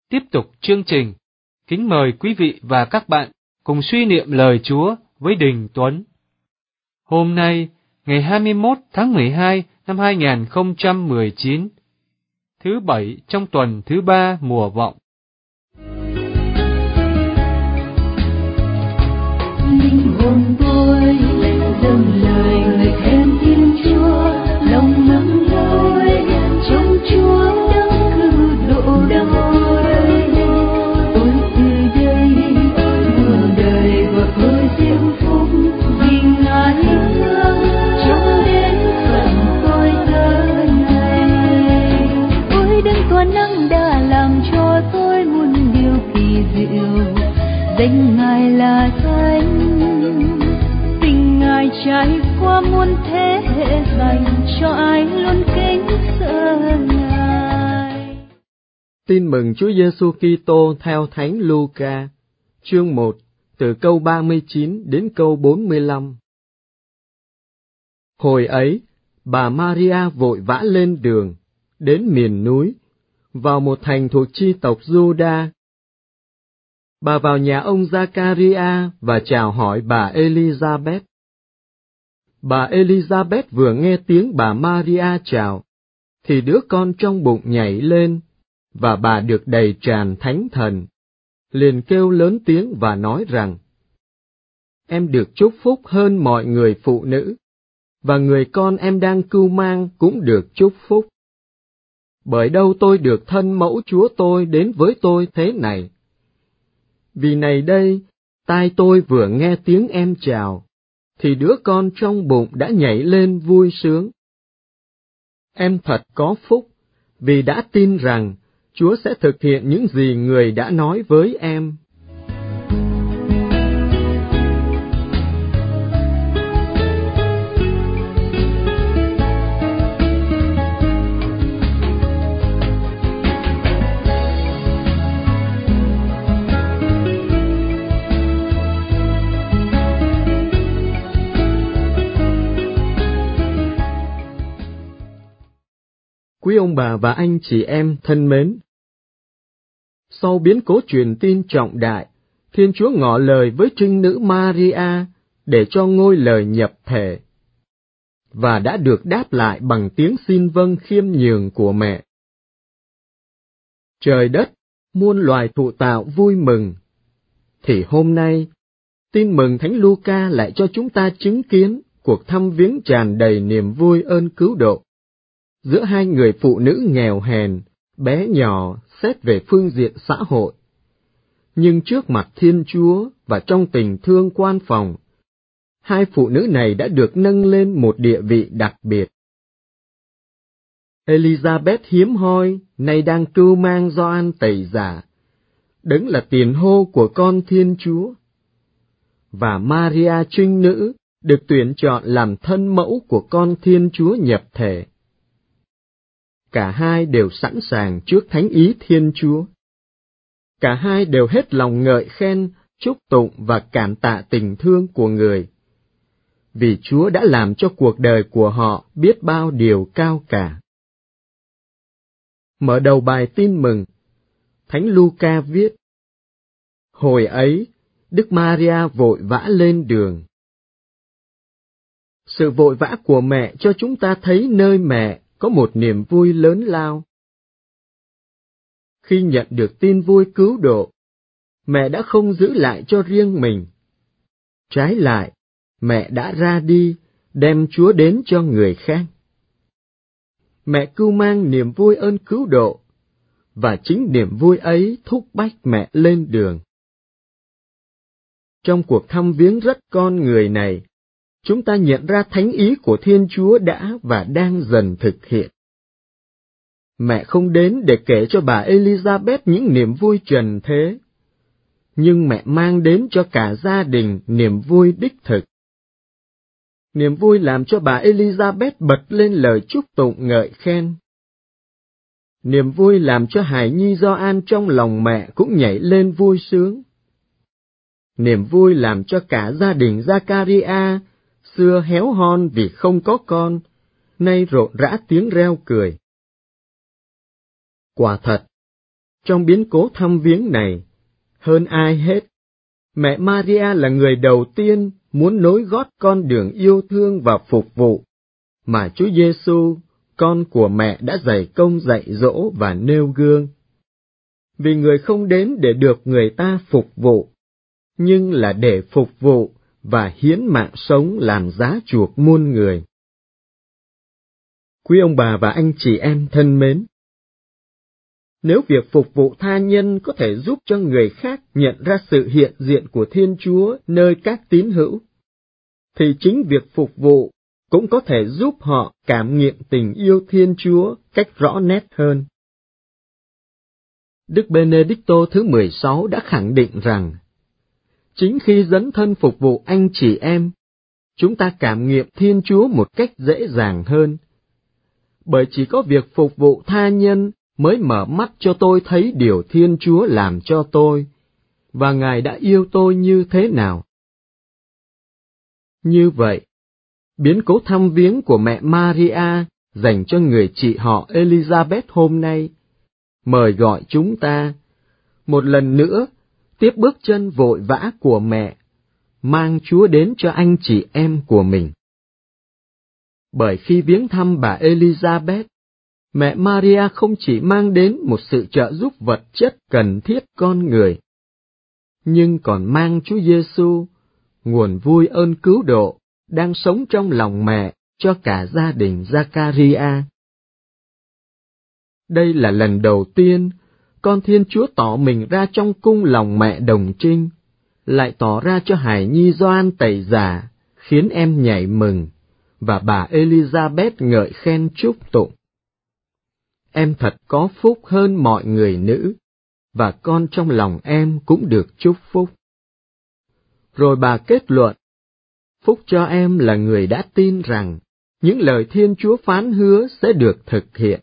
Tiếp tục chương trình, kính mời quý vị và các bạn cùng suy niệm lời Chúa với Đình Tuấn. Hôm nay, ngày 21 tháng 12 năm 2019, thứ Bảy trong tuần thứ 3 mùa Vọng. Linh hồn tôi dâng lời người thèm Thiên Chúa, lòng mong tôi trong Chúa đấng cứu độ đời. Tôi từ đây muôn đời và tôi diễm phúc vì Ngài thương trong đến phận tôi giờ này. Ôi đấng toàn năng đã làm cho tôi muôn điều kỳ diệu, danh Ngài là thánh, tình Ngài trải qua muôn thế hệ dành cho ai luôn kính sợ Ngài. Tin mừng Chúa Giêsu Kitô theo Thánh Luca, chương 1, từ câu 39 đến câu 45. Hồi ấy, bà Maria vội vã lên đường, đến miền núi, vào một thành thuộc chi tộc Giuđa. Bà vào nhà ông Giacaria và chào hỏi bà Elizabeth. Bà Elizabeth vừa nghe tiếng bà Maria chào, thì đứa con trong bụng nhảy lên, và bà được đầy tràn Thánh Thần, liền kêu lớn tiếng và nói rằng: Em được chúc phúc hơn mọi người phụ nữ, và người con em đang cưu mang cũng được chúc phúc. Bởi đâu tôi được thân mẫu Chúa tôi đến với tôi thế này? Vì này đây, tai tôi vừa nghe tiếng em chào, thì đứa con trong bụng đã nhảy lên vui sướng. Em thật có phúc, vì đã tin rằng Chúa sẽ thực hiện những gì người đã nói với em. Quý ông bà và anh chị em thân mến, sau biến cố truyền tin trọng đại, Thiên Chúa ngỏ lời với trinh nữ Maria để cho ngôi lời nhập thể, và đã được đáp lại bằng tiếng xin vâng khiêm nhường của mẹ. Trời đất, muôn loài thụ tạo vui mừng, thì hôm nay, tin mừng Thánh Luca lại cho chúng ta chứng kiến cuộc thăm viếng tràn đầy niềm vui ơn cứu độ giữa hai người phụ nữ nghèo hèn, bé nhỏ xét về phương diện xã hội. Nhưng trước mặt Thiên Chúa và trong tình thương quan phòng, hai phụ nữ này đã được nâng lên một địa vị đặc biệt. Elizabeth hiếm hoi, nay đang cưu mang Gioan Tẩy Giả, đấng là tiền hô của con Thiên Chúa. Và Maria trinh nữ được tuyển chọn làm thân mẫu của con Thiên Chúa nhập thể. Cả hai đều sẵn sàng trước thánh ý Thiên Chúa. Cả hai đều hết lòng ngợi khen, chúc tụng và cảm tạ tình thương của người, vì Chúa đã làm cho cuộc đời của họ biết bao điều cao cả. Mở đầu bài tin mừng, Thánh Luca viết: Hồi ấy, Đức Maria vội vã lên đường. Sự vội vã của mẹ cho chúng ta thấy nơi mẹ có một niềm vui lớn lao. Khi nhận được tin vui cứu độ, mẹ đã không giữ lại cho riêng mình. Trái lại, mẹ đã ra đi, đem Chúa đến cho người khác. Mẹ cưu mang niềm vui ơn cứu độ, và chính niềm vui ấy thúc bách mẹ lên đường. Trong cuộc thăm viếng rất con người này, chúng ta nhận ra thánh ý của Thiên Chúa đã và đang dần thực hiện. Mẹ không đến để kể cho bà Elizabeth những niềm vui trần thế, nhưng mẹ mang đến cho cả gia đình niềm vui đích thực. Niềm vui làm cho bà Elizabeth bật lên lời chúc tụng ngợi khen. Niềm vui làm cho hài nhi Gioan trong lòng mẹ cũng nhảy lên vui sướng. Niềm vui làm cho cả gia đình Giacaria, xưa héo hon vì không có con, nay rộn rã tiếng reo cười. Quả thật, Trong biến cố thăm viếng này, hơn ai hết, mẹ Maria là người đầu tiên muốn nối gót con đường yêu thương và phục vụ mà Chúa Giêsu, con của mẹ, đã dày công dạy dỗ và nêu gương. Vì người không đến để được người ta phục vụ, nhưng là để phục vụ và hiến mạng sống làm giá chuộc muôn người. Quý ông bà và anh chị em thân mến, nếu việc phục vụ tha nhân có thể giúp cho người khác nhận ra sự hiện diện của Thiên Chúa nơi các tín hữu, thì chính việc phục vụ cũng có thể giúp họ cảm nghiệm tình yêu Thiên Chúa cách rõ nét hơn. Đức Benedicto thứ 16 đã khẳng định rằng, chính khi dấn thân phục vụ anh chị em, chúng ta cảm nghiệm Thiên Chúa một cách dễ dàng hơn. Bởi chỉ có việc phục vụ tha nhân mới mở mắt cho tôi thấy điều Thiên Chúa làm cho tôi, và Ngài đã yêu tôi như thế nào. Như vậy, biến cố thăm viếng của mẹ Maria dành cho người chị họ Elizabeth hôm nay mời gọi chúng ta một lần nữa tiếp bước chân vội vã của mẹ, mang Chúa đến cho anh chị em của mình. Bởi khi viếng thăm bà Elizabeth, mẹ Maria không chỉ mang đến một sự trợ giúp vật chất cần thiết con người, nhưng còn mang Chúa Giêsu, nguồn vui ơn cứu độ, đang sống trong lòng mẹ cho cả gia đình Zakaria. Đây là lần đầu tiên con Thiên Chúa tỏ mình ra trong cung lòng mẹ đồng trinh, lại tỏ ra cho hài nhi Gioan Tẩy Giả, khiến em nhảy mừng, và bà Elizabeth ngợi khen chúc tụng. Em thật có phúc hơn mọi người nữ, và con trong lòng em cũng được chúc phúc. Rồi bà kết luận, phúc cho em là người đã tin rằng những lời Thiên Chúa phán hứa sẽ được thực hiện.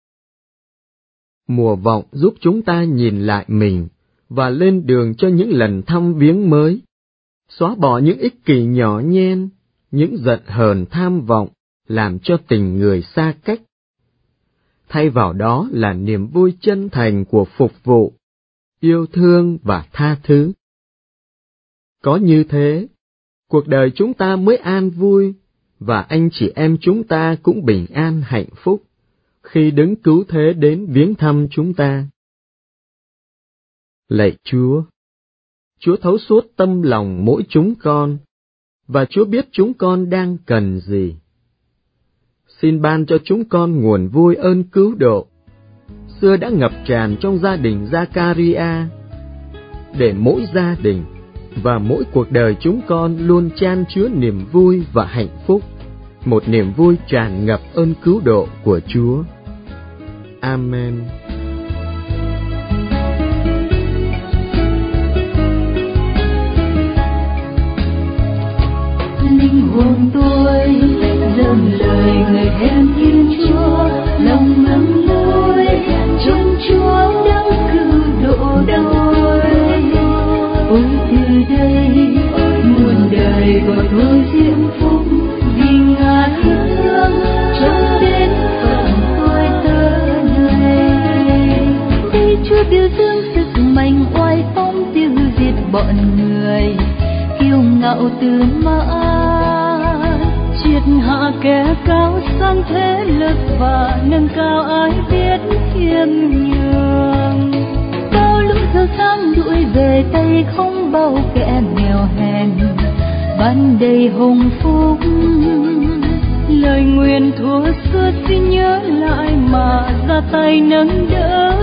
Mùa vọng giúp chúng ta nhìn lại mình và lên đường cho những lần thăm viếng mới, xóa bỏ những ích kỷ nhỏ nhen, những giận hờn tham vọng làm cho tình người xa cách. Thay vào đó là niềm vui chân thành của phục vụ, yêu thương và tha thứ. Có như thế, cuộc đời chúng ta mới an vui, và anh chị em chúng ta cũng bình an hạnh phúc khi Đấng Cứu Thế đến viếng thăm chúng ta. Lạy Chúa, Chúa thấu suốt tâm lòng mỗi chúng con, và Chúa biết chúng con đang cần gì. Xin ban cho chúng con nguồn vui ơn cứu độ, xưa đã ngập tràn trong gia đình Zakaria, để mỗi gia đình và mỗi cuộc đời chúng con luôn chan chứa niềm vui và hạnh phúc, một niềm vui tràn ngập ơn cứu độ của Chúa. Amen. Linh hồn tôi dâng lời người thèm Thiên Chúa, lòng ngắm lối trong Chúa đang cử độ đôi. Ôi từ đây muôn đời gọi tôi diễm phúc, vì Ngài thương cho đến phận tôi tớ này. Đây Chúa biểu dương sức mạnh oai phong tiêu diệt bọn người kiêu ngạo từ mãn, triệt hạ kẻ cao sang thế lực và nâng cao ai biết khiêm nhường. Bao lũ giàu sang đuổi về tay không bao kẻ nghèo hèn, ban đầy hồng phúc. Lời nguyền thuở xưa xin nhớ lại mà ra tay nâng đỡ